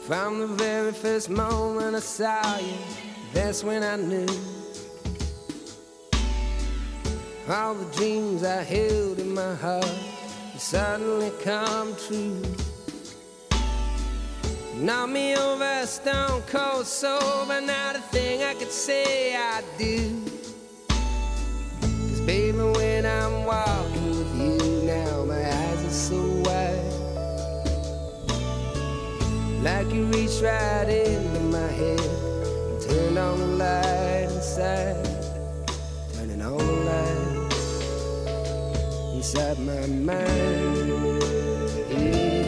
From the very first moment I saw you, that's when I knew all the dreams I held in my heart would suddenly come true. Knock me over stone cold sober, not a thing I could say I do. 'Cause baby, when I'm walking with you now, my eyes are so wide, like you reached right into my head and turned on the light inside, turning on the light inside my mind. Yeah.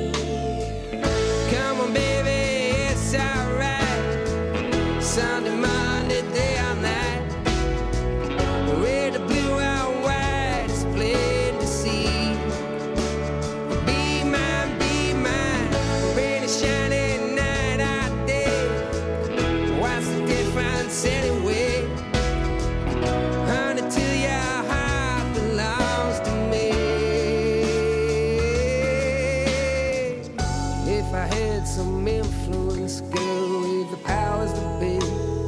Come on, baby, it's alright. Sunday, Monday, day or night. Red, blue, and white is plain to see. Be mine, rainy, shiny night or day. What's the difference anyway? Honey, till your heart belongs to me. If I had some influence, girl, with the powers to be,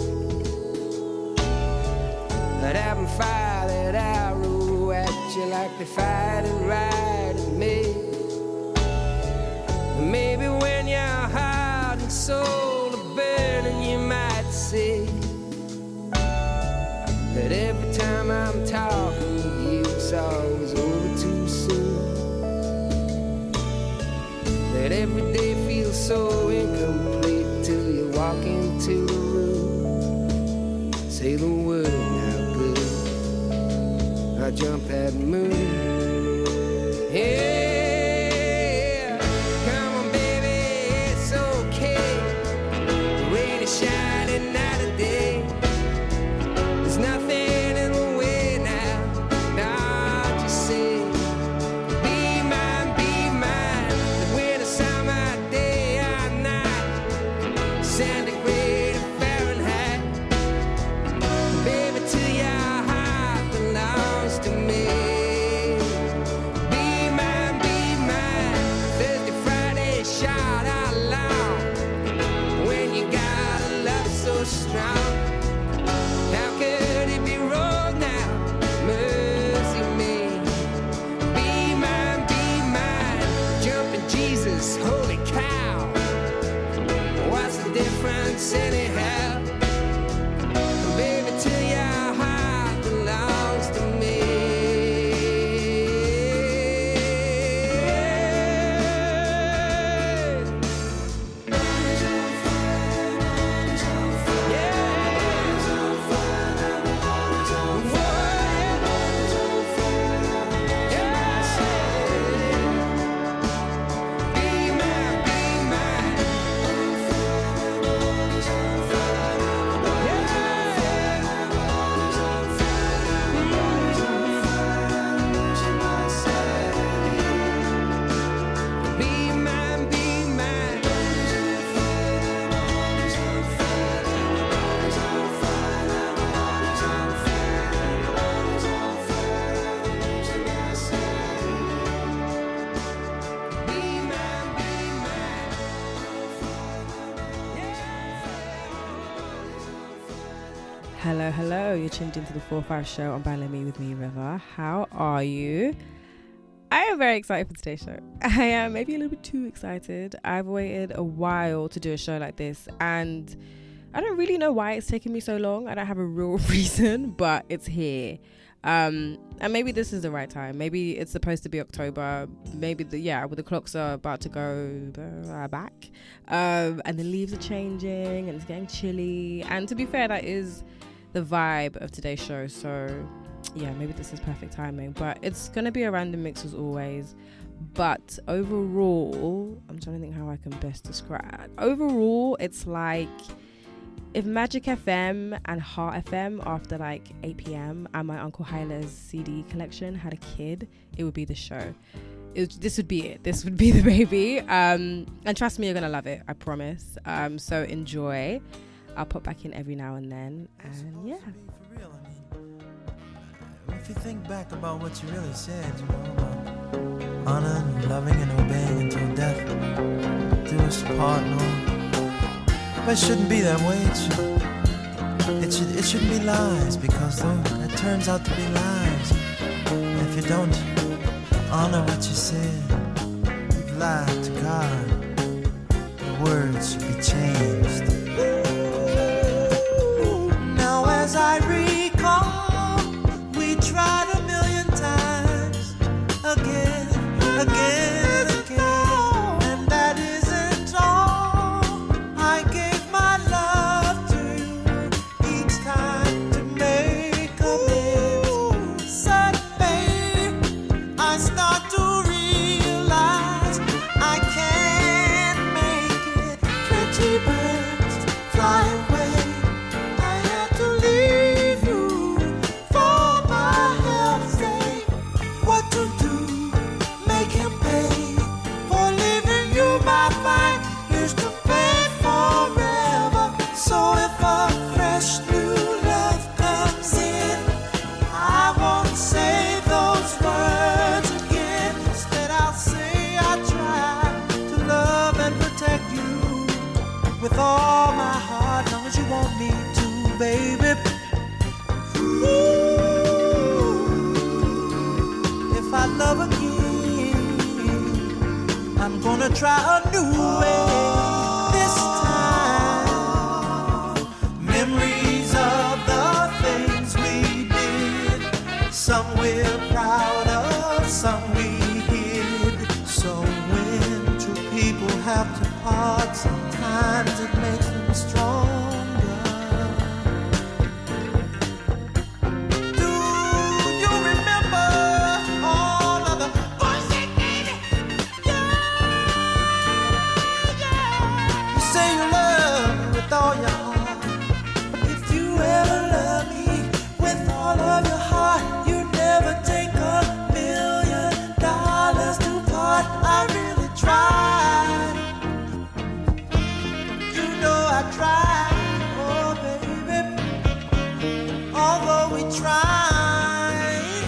I'd have them fire that arrow at you like they fired it right at me. And maybe when your heart and soul are burning, you might see that every time I'm talking with you, it's always over too soon. That every day feels so incomplete till you walk into the room. Say the word now, good. I jump that moon. Yeah, come on, baby, it's okay. Rainy, shiny night or day. There's nothing in the way now. Not just say, be mine, the winter, summer, day or night. Centigrade or Fahrenheit. Baby, till your heart belongs to me. Be mine, Thursday, Friday, shout out loud. When you got a love so strong, how could it be wrong now? Mercy me. Be mine, jumping Jesus, holy cow. What's the difference anyhow? Baby, till your heart belongs to me. Hello, you're tuned into the 4-5 show on Bally Me with me, River. How are you? I am very excited for today's show. I am maybe a little bit too excited. I've waited a while to do a show like this, and I don't really know why it's taken me so long. I don't have a real reason, but it's here. And maybe this is the right time. Maybe it's supposed to be October. Maybe the clocks are about to go back, and the leaves are changing, and it's getting chilly. And to be fair, that is the vibe of today's show. So yeah, maybe this is perfect timing. But it's gonna be a random mix as always. But overall, I'm trying to think how I can best describe. Overall, it's like if Magic FM and Heart FM after like 8 p.m. and my Uncle Hyla's CD collection had a kid, it would be the show. This would be it. This would be the baby. And trust me, you're going to love it. I promise. So enjoy. I'll pop back in every now and then. And yeah. If you think back about what you really said, you know, about honor and loving and obeying until death do us part, no? But it shouldn't be that way. It shouldn't be lies, because though it turns out to be lies, if you don't honor what you said, you've lied to God. The words should be changed. Now as I recall, we tried a million times, again, and that isn't all. I gave my love to you each time to make amends. Suddenly, I start to realize I can't make it. Pretty birds fly away. I had to leave you for my health's sake. What to do? Make him pay for leaving you. My fine used to pay forever. So if a fresh new love comes in, I won't say those words again. Instead I'll say I tried to love and protect you with all my heart, long as you want me to, baby. Ooh, if I love again, I'm gonna try a new way this time. Memories of the things we did, some we're proud of, some we hid. So when two people have to part, sometimes it makes them stronger. Do you remember all of the boys that gave it? You say you love me with all your heart. If you ever love me with all of your heart, you never take $1 million to part. I really tried. You know I tried, oh baby. Although we tried,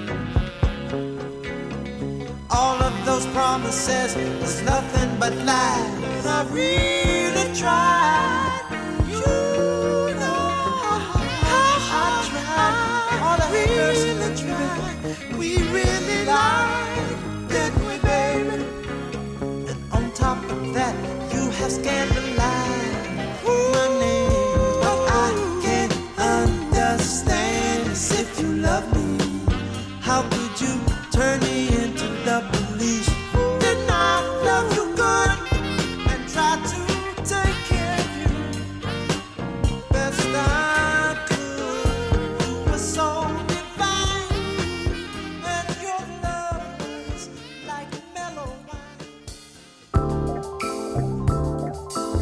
all of those promises was nothing but lies. I really tried. You know how I tried. All I really tried. We really lied, didn't we, baby? And on top of that, you have scandalized my name. But I can't understand as if you love me. How could you turn me into the police? Didn't I love you good and try to take care of you best I could? You were so divine, and your love was like mellow wine.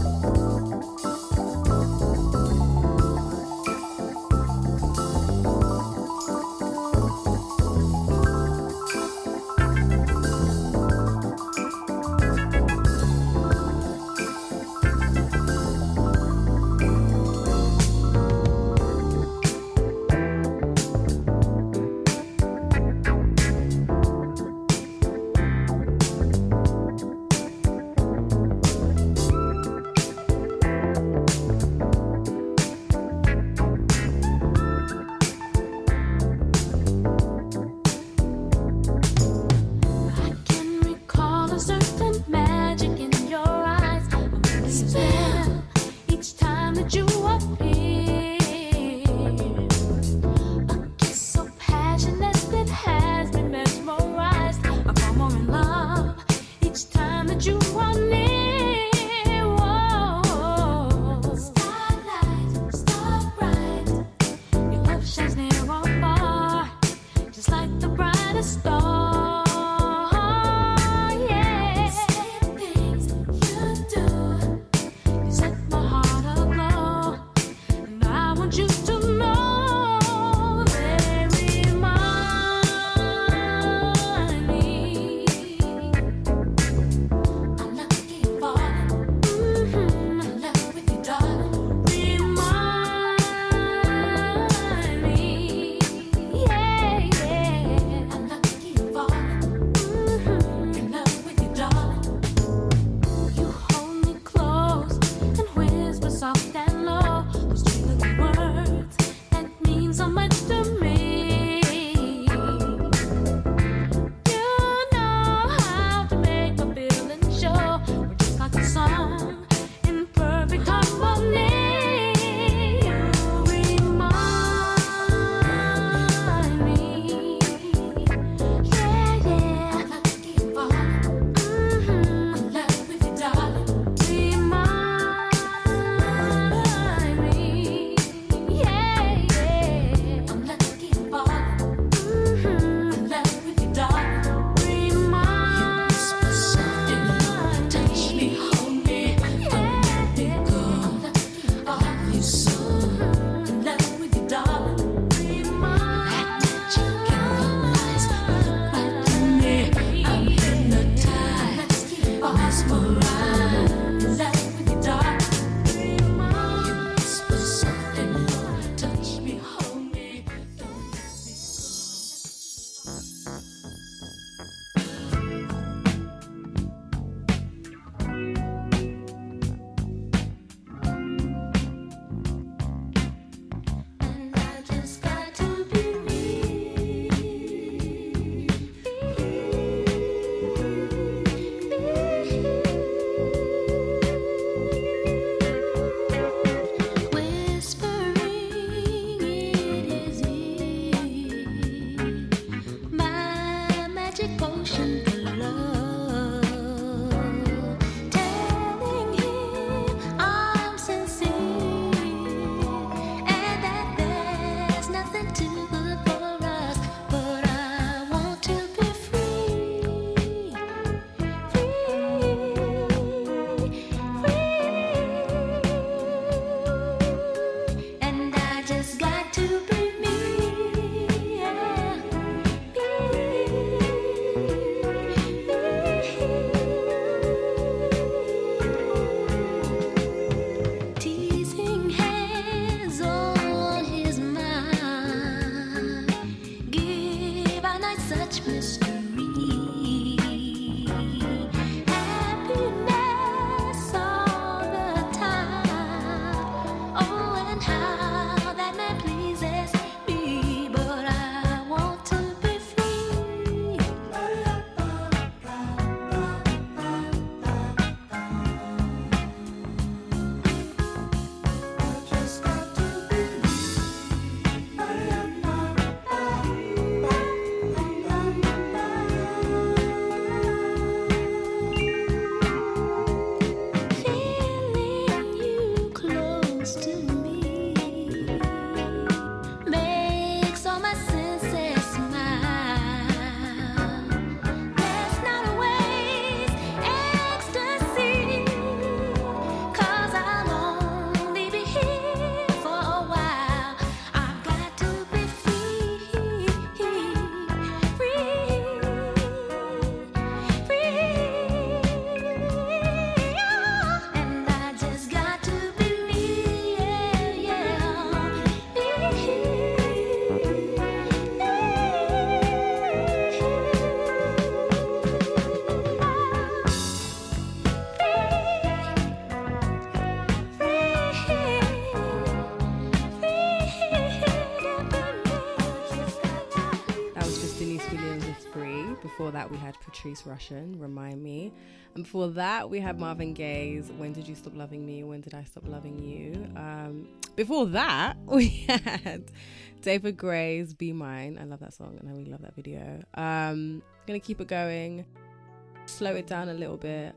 Before that, we had Patrice Rushen, Remind Me. And before that, we had Marvin Gaye's When Did You Stop Loving Me? When Did I Stop Loving You? Before that, we had David Gray's Be Mine. I love that song and I really love that video. Gonna keep it going, slow it down a little bit.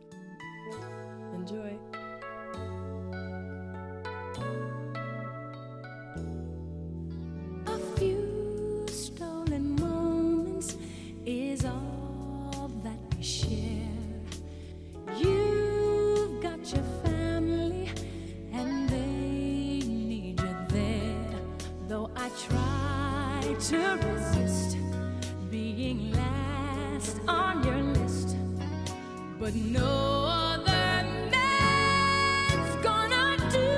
Enjoy. A few stolen moments is all that we share. You've got your family and they need you there. Though I try to resist being last on your list, but no other man's gonna do.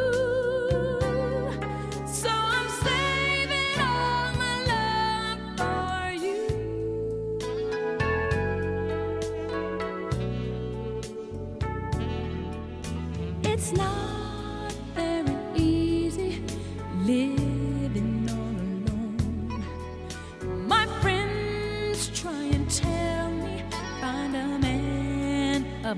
So I'm saving all my love for you. It's not very easy living all alone. My friends try and tell me find a man of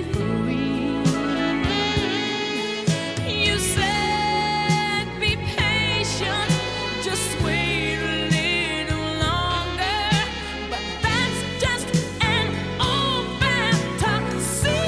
free. You said be patient, just wait a little longer, but that's just an old fantasy.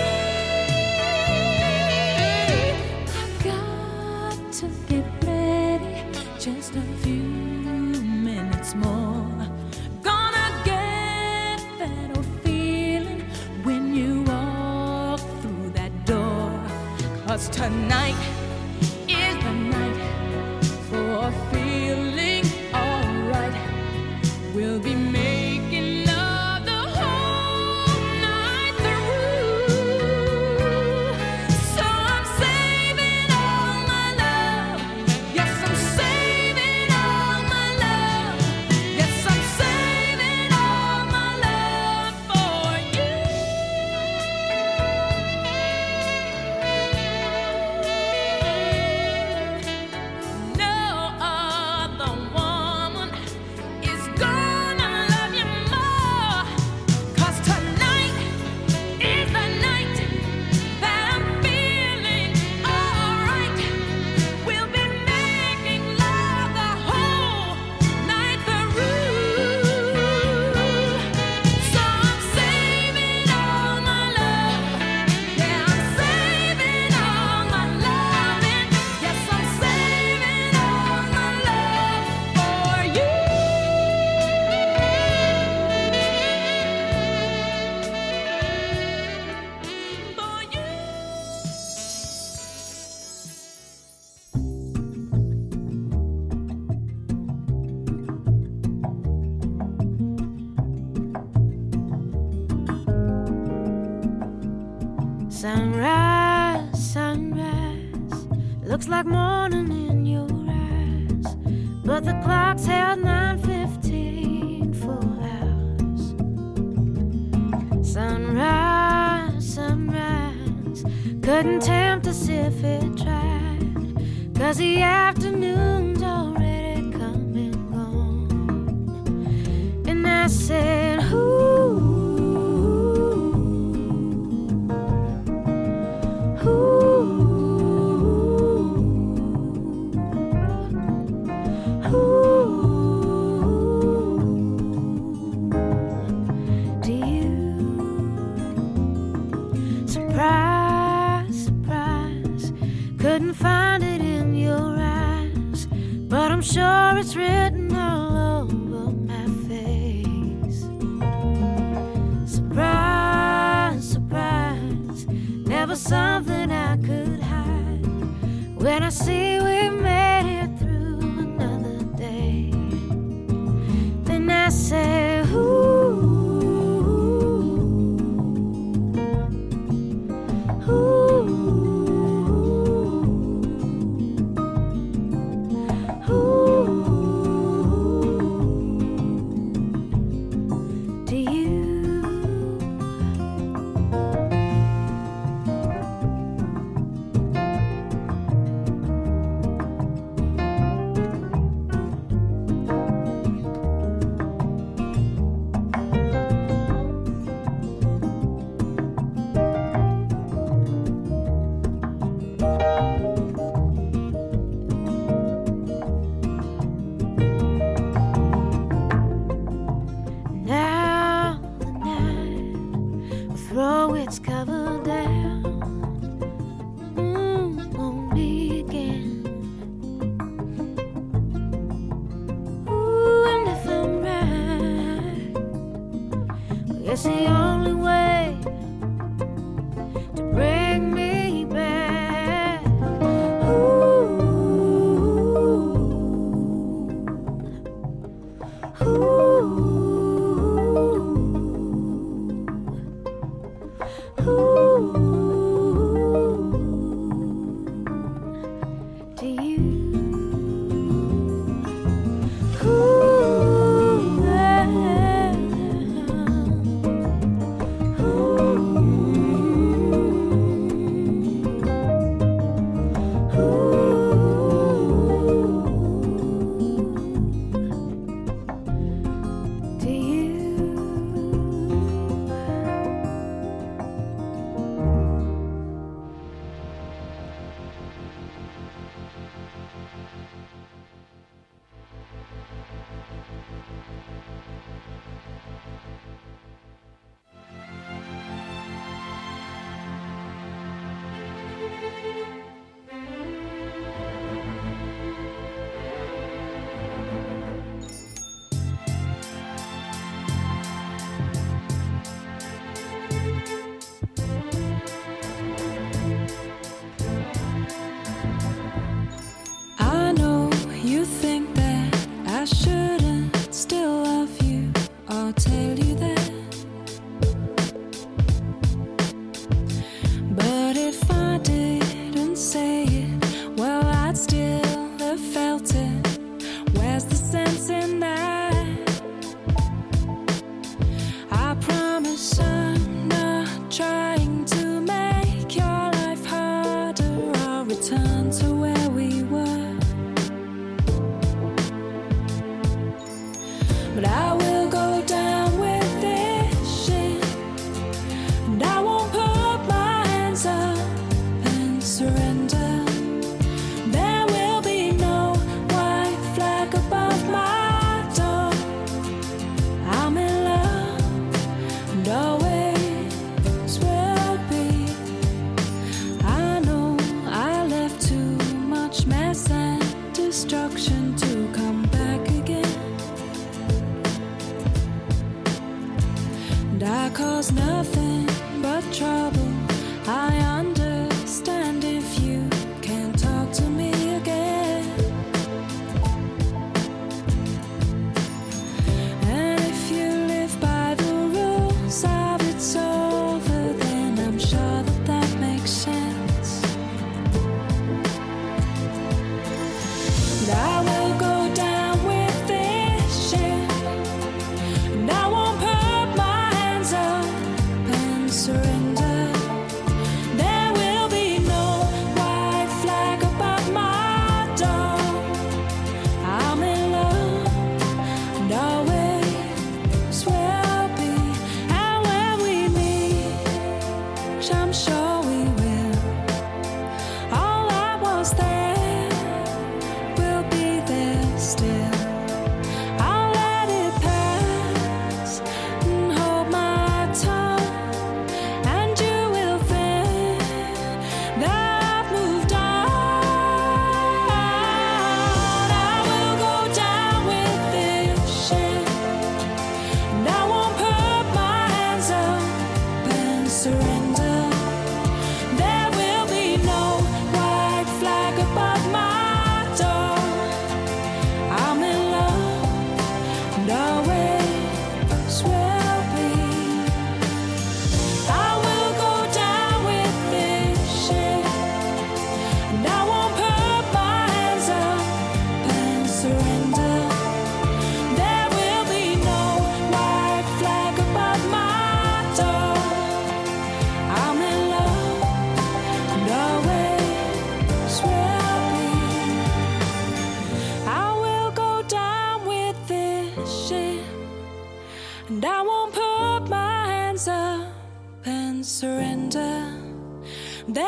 I've got to get ready, just a few minutes more. Gonna get that old feeling when you walk through that door. 'Cause tonight is the night for feeling alright. We'll be making love the whole night through. So I'm saving all my love. Yes, I'm saving all my love. Yes, I'm saving all my love for you. No other woman is gonna love you more. 'Cause tonight is the night that I'm feeling alright. We'll be making love the whole night through. So I'm saving all my love. Yeah, I'm saving all my loving. Yes, I'm saving all my love for you. For you. Sunrise, sunrise, looks like morning in your eyes, but the clock's held 9:15 full hours. Sunrise, sunrise, couldn't tempt us if it tried, 'cause the afternoon's already come and gone. And I said, ooh, do you? Surprise, surprise, couldn't find it in your eyes, but I'm sure it's written all over my face. Surprise, surprise, never something I could hide. When I see we made it through another day, then I say, ooh, ooh, ooh. Do you?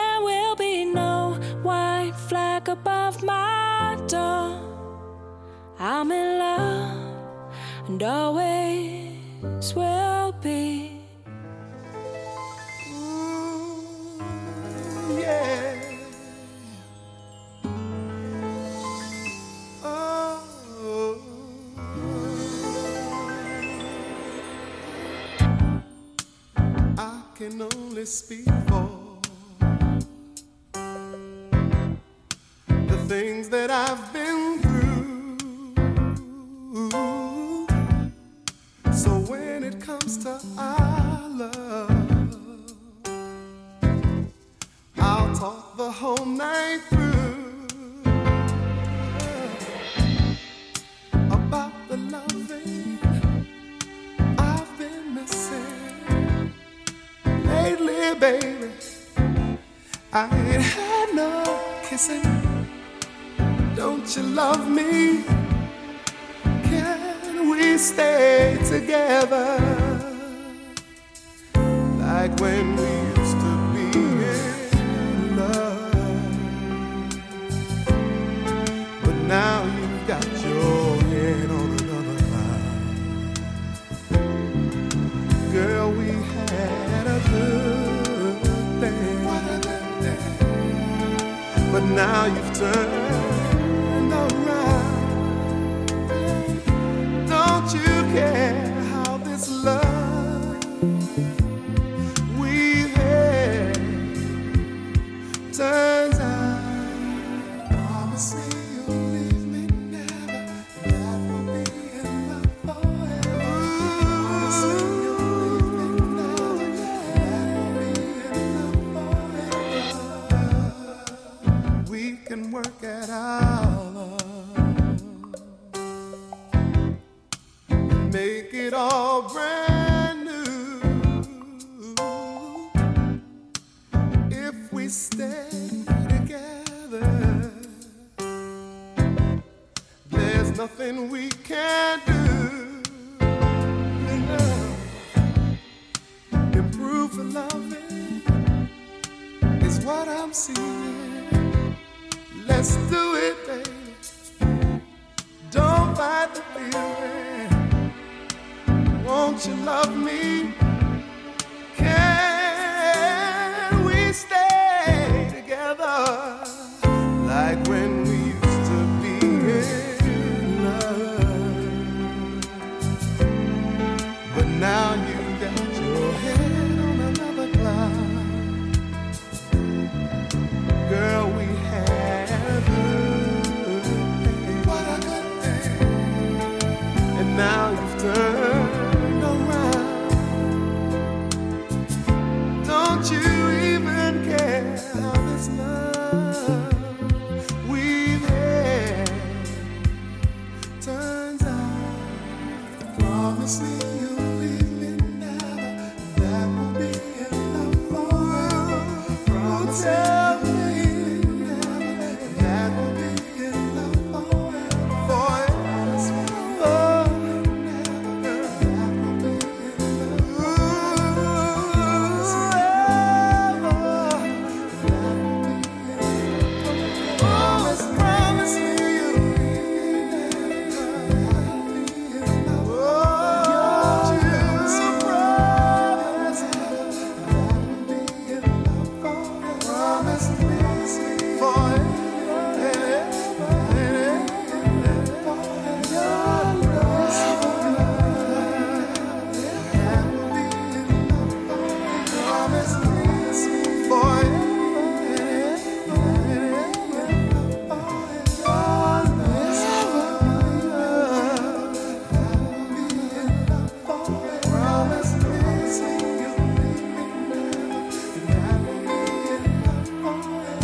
There will be no white flag above my door. I'm in love and always will be. Ooh, yeah. Oh. I can only speak for the things that I've been through. So when it comes to our love, I'll talk the whole night through about the loving I've been missing lately, baby. I ain't had no kissing. Don't you love me? Can we stay together like when we used to be in love? But now you've got your head on another cloud. Girl, we had a good thing. But now you've turned around. Don't you care how this love we've had turns out? Promise me you'll leave me never. That will be enough forever. Promise me you'll leave me never. That will be enough forever. We can work it out. Make it all brand new if we stay together. There's nothing we can't do. Improve the loving is what I'm seeing. Let's do it, baby. Don't fight the feeling. Won't you love me? Can we stay together like when we used to be in love? But now you got your head on another cloud. Girl, we had a good day. What a good day. And now you've turned. Don't you even care how this love we've had turns out? Promise me you'll leave me never. That will be enough forever. Promise tell me never. That will be enough forever. Forever. Oh, never. That will be enough. Promise me you'll leave me never. forever.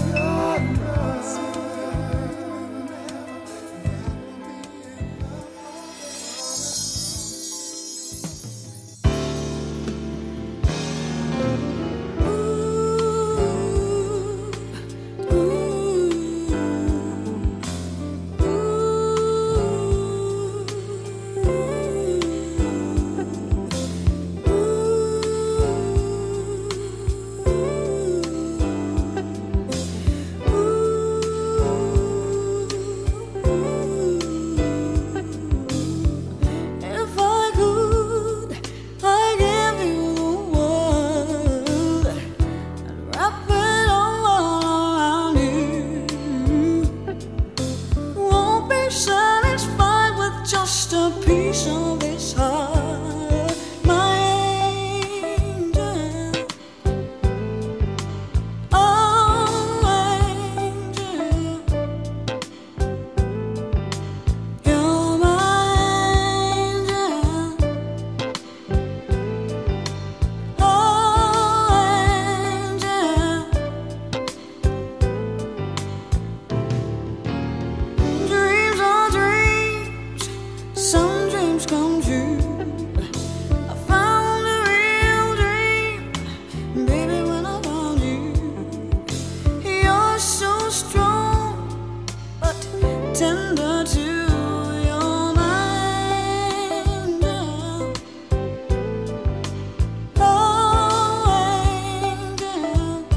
tender too. You're my angel. Oh, angel.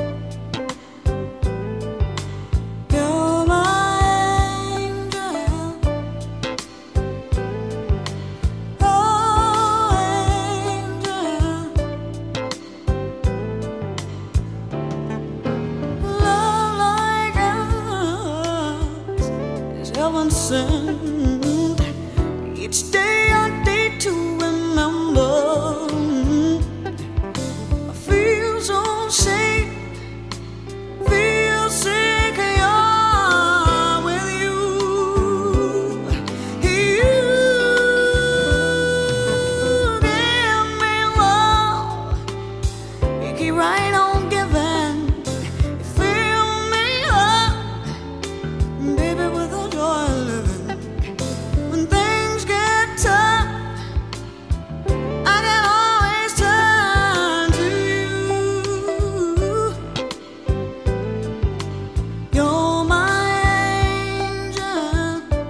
You're my angel. Oh, angel. Love like ours is heaven sent. Each day a day to remember. I feel so safe, feel secure with you. You give me love, you keep right on giving. You fill me up, baby, with the joy of living. When things get tough, I can always turn to you. You're my angel.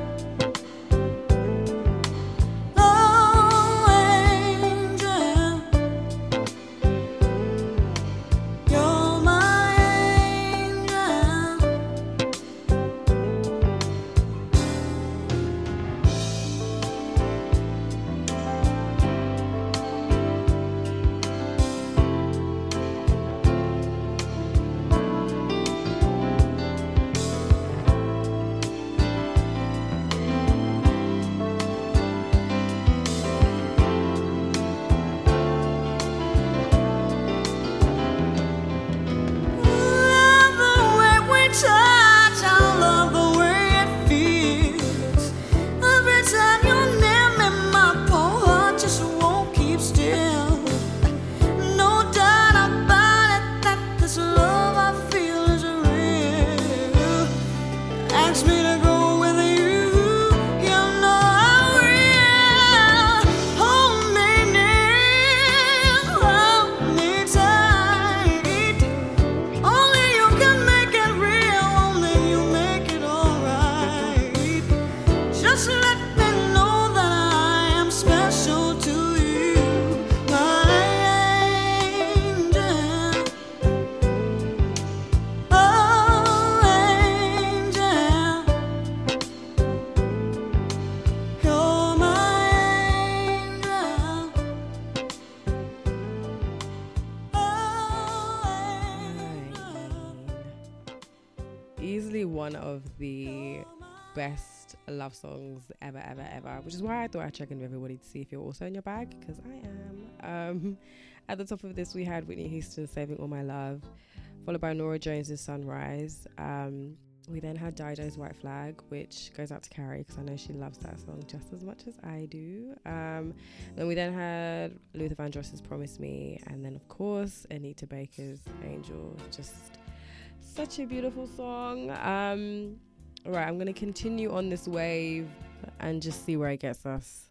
Oh, angel. You're my angel. Love the way we touch, I love the way it feels. Every time you're near me, my poor heart just won't keep still. No doubt about it that this love I feel is real. Ask me to go with you, you know I will. Hold me near, hold me tight. Only you can make it real, only you make it alright. Just let me know that I am special to you, my angel. Oh, angel. You're my angel. Oh, angel. Easily one of the best love songs ever, which is why I thought I'd check in with everybody to see if you're also in your bag, because I am. At the top of this, we had Whitney Houston, Saving All My Love, followed by Nora Jones's Sunrise. We then had Dido's White Flag, which goes out to Carrie because I know she loves that song just as much as I do. Then we then had Luther Vandross's Promise Me, and then of course Anita Baker's Angel. Just such a beautiful song. Alright, I'm going to continue on this wave and just see where it gets us.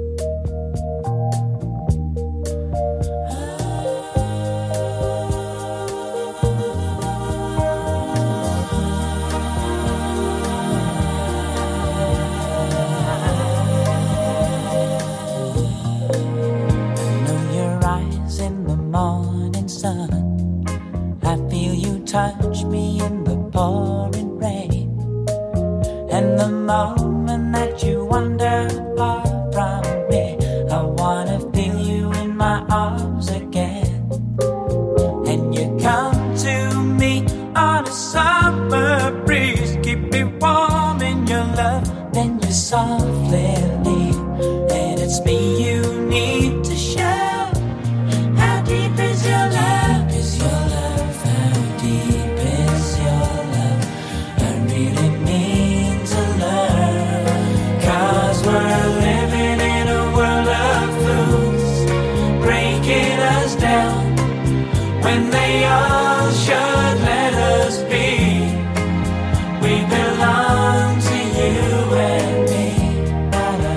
know your eyes in the morning sun. I feel you touch me in the pouring rain. And the moment that you wander far from me, I wanna feel you in my arms again. And you come to me on a summer breeze, keep me warm in your love. Then you softly leave, and it's me you need to show. How deep is your love? Is your love? How deep is your love? I really mean to learn. 'Cause we're living in a world of fools, breaking us down when they all should let us be. We belong to you and me.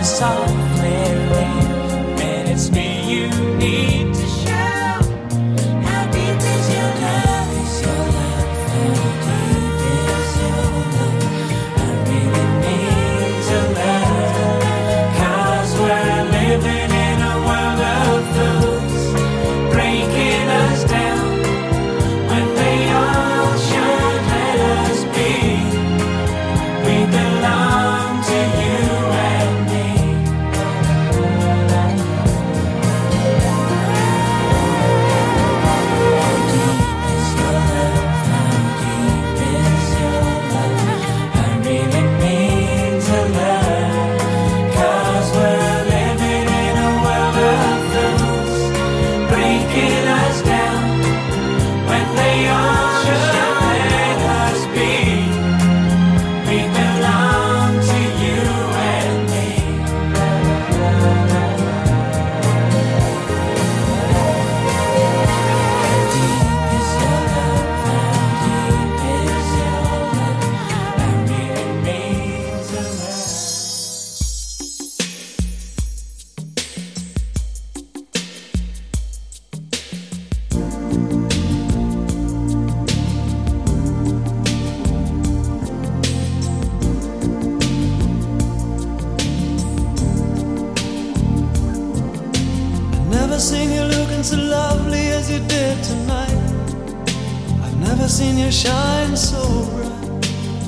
softly ring. When it's me you need to show. How deep is your love? Is your love? How deep is your love? I really need to love. 'Cause we're living in a world of fools, breaking us down when they all should let us be. We belong to you and me. How deep is your love? How deep is your love? I really mean to love. 'Cause we're living in a world of fools, breaking us down when they all should let us be. We belong to you and me. How deep is your love? How deep is your love? I really mean to love. Never seen you looking so lovely as you did tonight. I've never seen you shine so bright.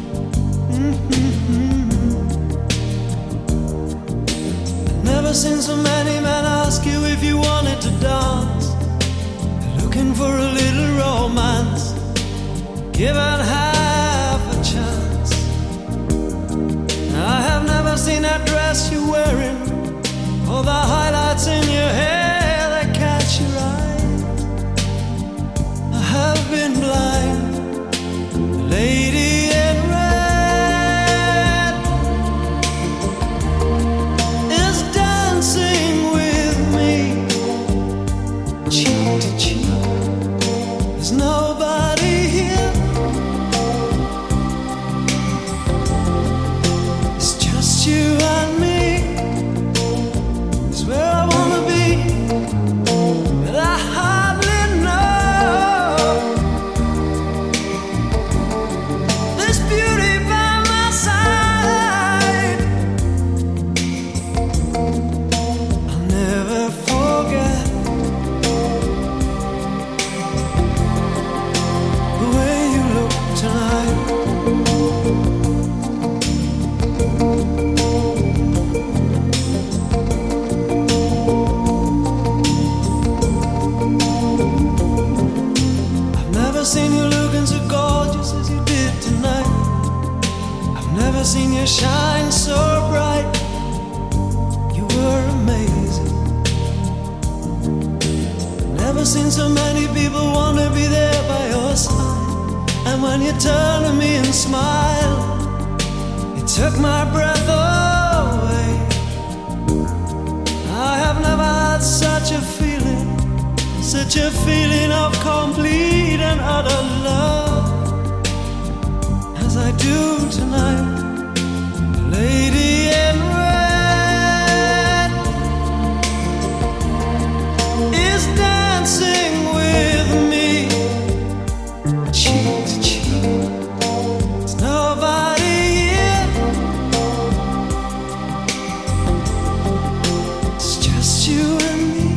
I've never seen so many men ask you if you wanted to dance. They're looking for a little romance, given half a chance. I have never seen that dress you're wearing, or the highlights in your hair that catch your eye. I have been blind. The lady in red is dancing with me, cheek to cheek. There's nobody here. It's just you and me. It's where I wanna be, but I hardly know. This beauty by my side, I'll never forget the way you look tonight. I've never seen you looking so gorgeous as you did tonight. I've never seen you shine so bright. You were amazing. Never seen so many people want to be there by your side. And when you turned to me and smiled, it took my breath away. I have never had such a feeling, such a feeling of complete and utter love as I do tonight. The lady in red is dancing with me, cheek to cheek. There's nobody here. It's just you and me.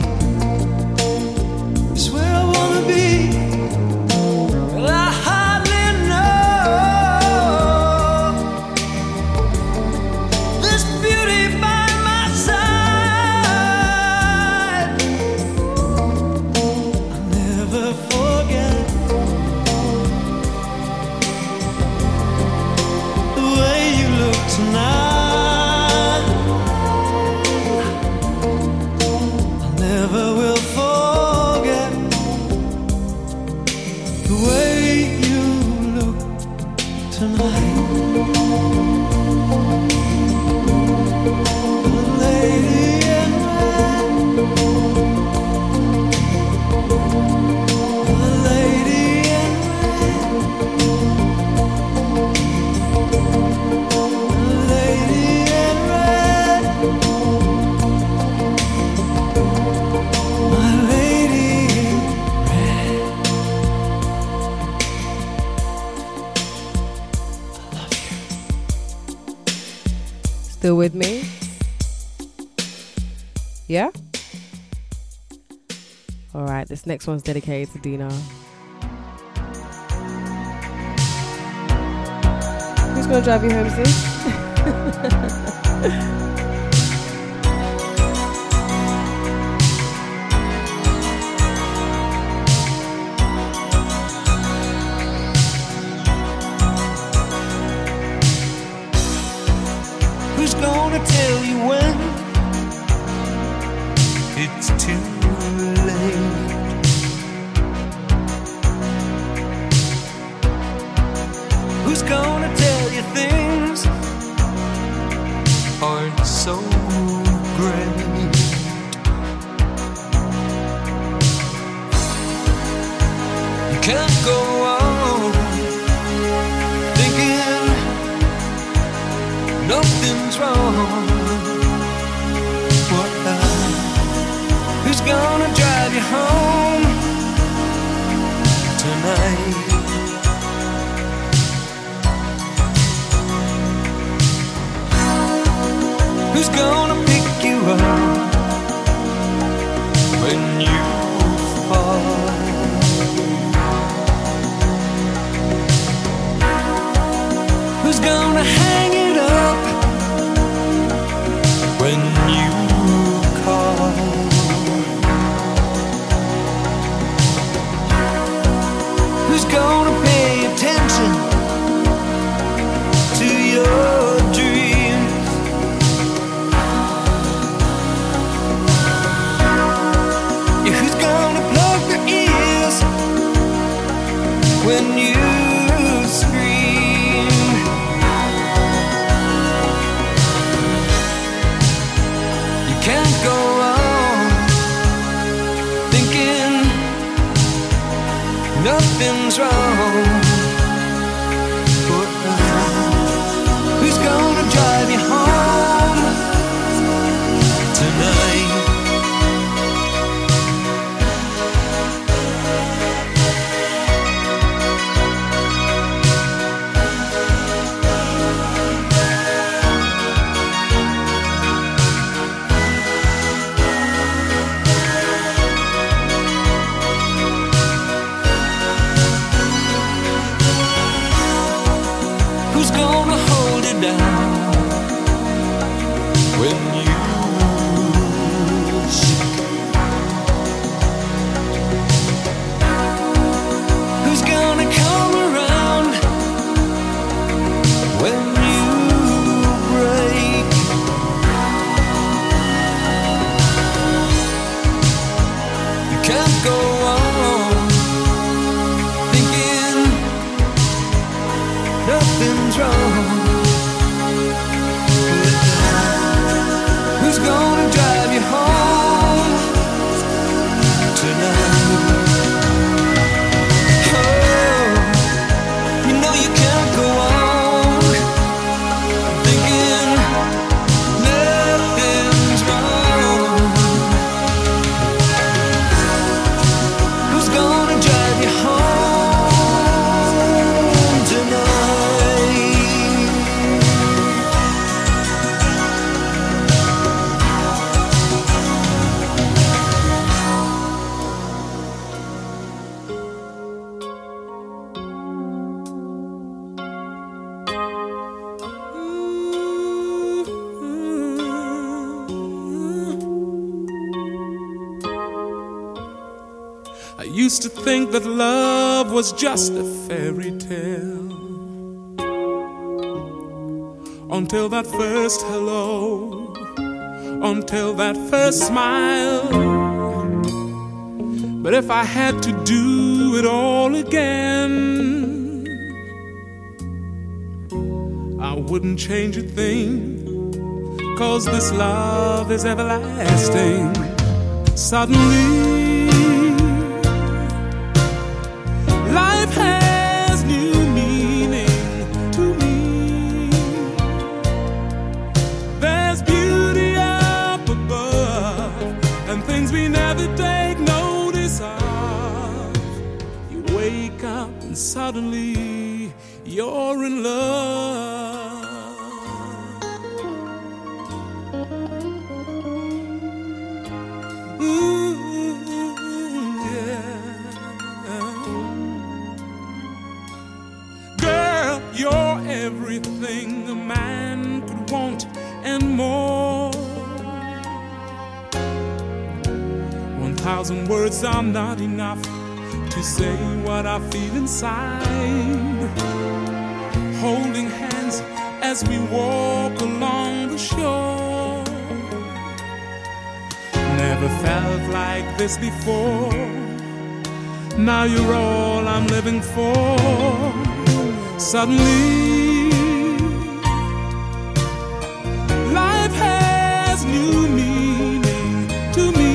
It's where I wanna be, but I hardly know. Yeah? Alright, this next one's dedicated to Dina. Who's gonna drive you home, sis? Who's gonna tell you when it's too late? Who's gonna tell you things aren't so great? You can't go on thinking nothing's wrong. What who's gonna drive you home tonight? Who's gonna pick you up when you fall? Who's gonna hang it up when you call? Who's gonna pay attention to your dreams? Yeah, who's gonna plug their ears when you scream? You can't go on thinking nothing's wrong. Who's gonna drive you home tonight? Who's gonna hold it down when you shake? Who's gonna come around when you break? You can't go on thinking nothing's wrong. Who's gonna drive you home tonight? Oh, you know you can't go on thinking nothing's wrong. Who's gonna drive you home tonight? I used to think that love was just a fairy tale, until that first hello, until that first smile. But if I had to do it all again, I wouldn't change a thing, 'cause this love is everlasting. Suddenly life has new meaning to me. There's beauty up above and things we never take notice of. You wake up and suddenly you're in love. 1,000 words are not enough to say what I feel inside. Holding hands as we walk along the shore. Never felt like this before. Now you're all I'm living for. Suddenly, life has new meaning to me.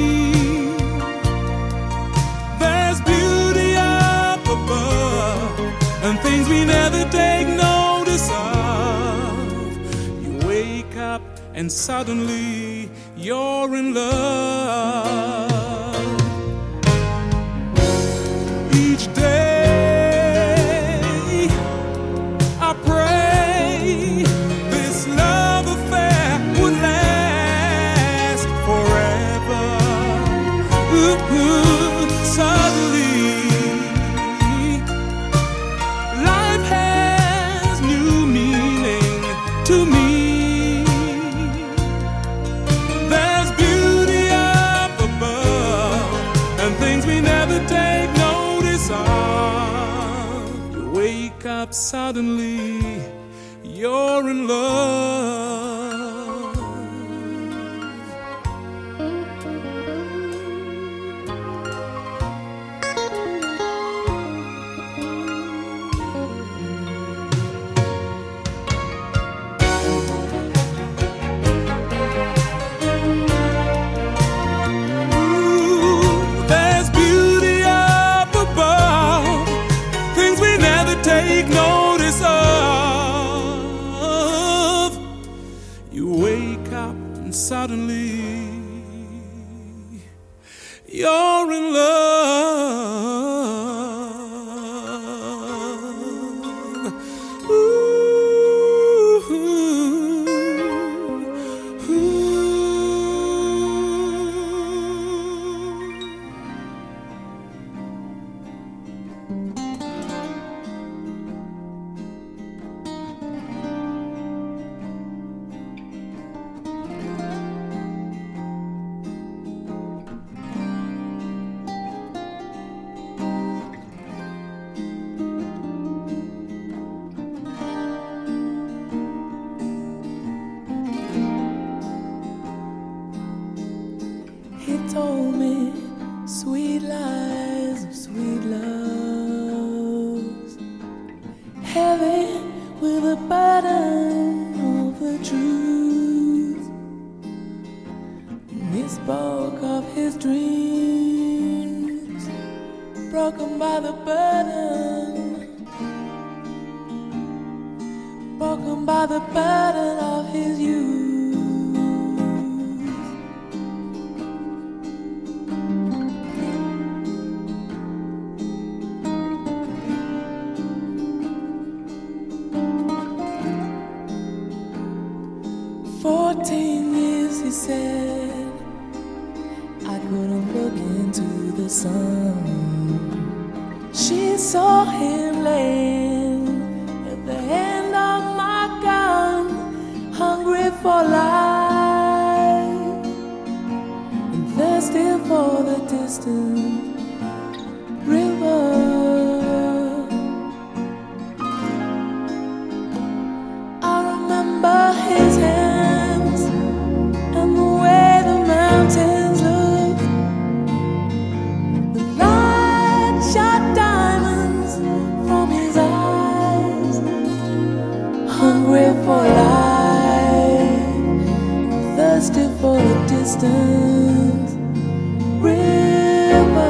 There's beauty up above and things we never take notice of. You wake up and suddenly you're in love. Each day I pray this love affair would last forever. Suddenly life has new meaning to me. There's beauty up above and things we never take notice of. You wake up suddenly, you're in love. There's beauty up above, things we never take notice of. You wake up and suddenly you're in love. He told me sweet lies of sweet loves, heavy with a burden of the truth. And he spoke of his dreams, broken by the burden, broken by the burden of his youth. 14 years, he said, I couldn't look into the sun. She saw him laying at the end of my gun, hungry for life and thirsty for the distant river. I remember his hands and the way the mountains look. The light shot diamonds from his eyes, hungry for life, thirsty for the distant river.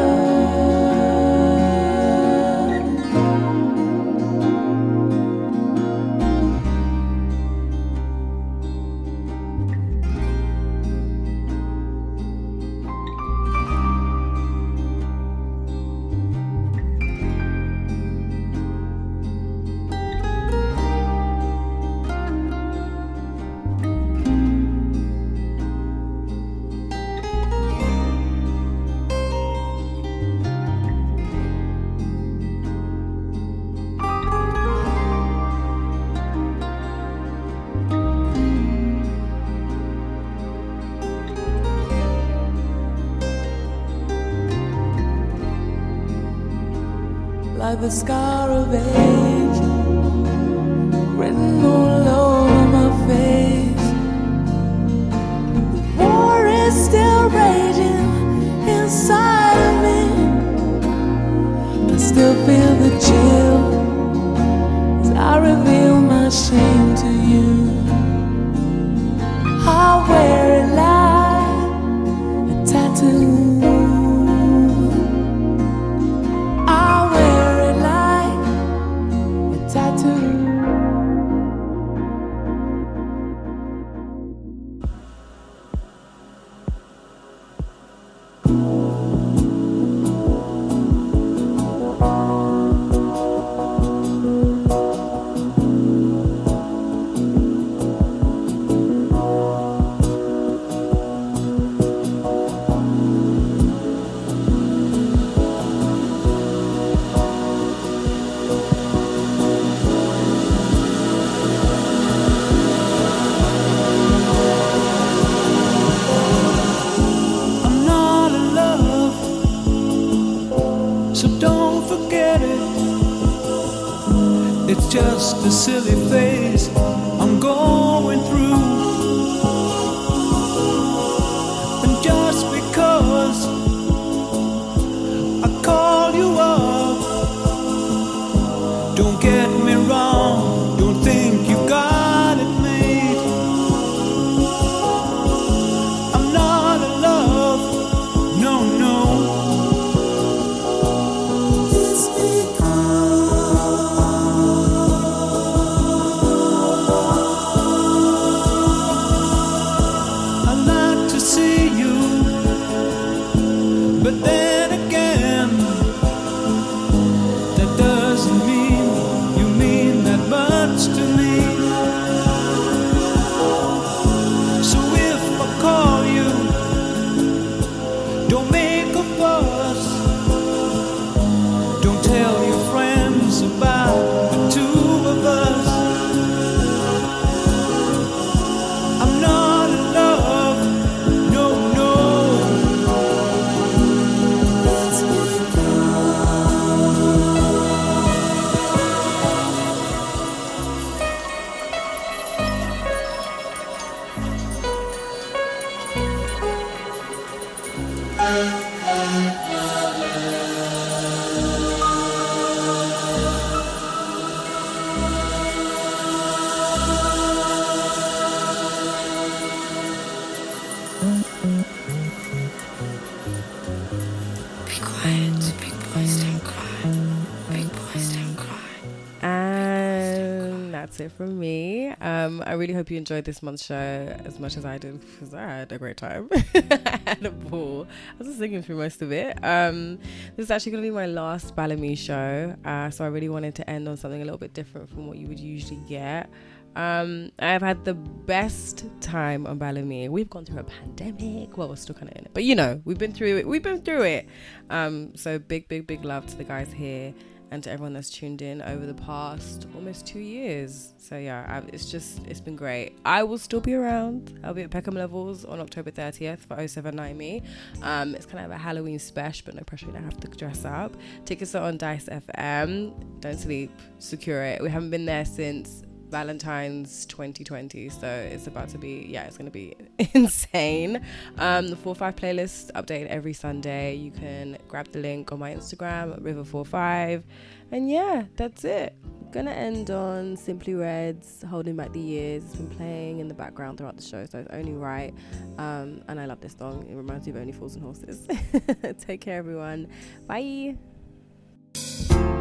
like the scar of age written all over my face. The war is still raging inside of me. I still feel the chill as I reveal my shame to you. I wear it like a tattoo. I wear it like a tattoo. I'm not in love, so don't forget it. It's just a silly phase I'm going through. And just because I call you up, don't get me wrong, don't think you got it made. I'm not in love, no, no. It's I like to see you, but then again, that doesn't mean you mean that much to me. So if I call you, don't make a fuss. Don't tell your friends about the two of us. I'm not in love, no, no. Be quiet, big boys don't cry. Big boys don't cry. And that's it from me. I really hope you enjoyed this month's show as much as I did, because I had a great time. I had a ball. I was just singing through most of it. This is actually going to be my last Bellamy show, so I really wanted to end on something a little bit different from what you would usually get. I've had the best time on Bellamy. We've gone through a pandemic. Well, we're still kind of in it, but you know, we've been through it. So big love to the guys here and to everyone that's tuned in over the past almost 2 years. So yeah, it's been great. I will still be around. I'll be at Peckham Levels on October 30th for 079Me. It's kind of a Halloween special, but no pressure, you don't have to dress up. Tickets are on Dice FM. Don't sleep, secure it. We haven't been there since Valentine's 2020, so it's about to be, it's going to be insane. The 4-5 playlist updated every Sunday. You can grab the link on my Instagram at River45, and yeah, that's it. Gonna end on Simply Red's Holding Back the Years. It's been playing in the background throughout the show, so it's only right. And I love this song. It reminds me of Only Fools and Horses. Take care, everyone. Bye.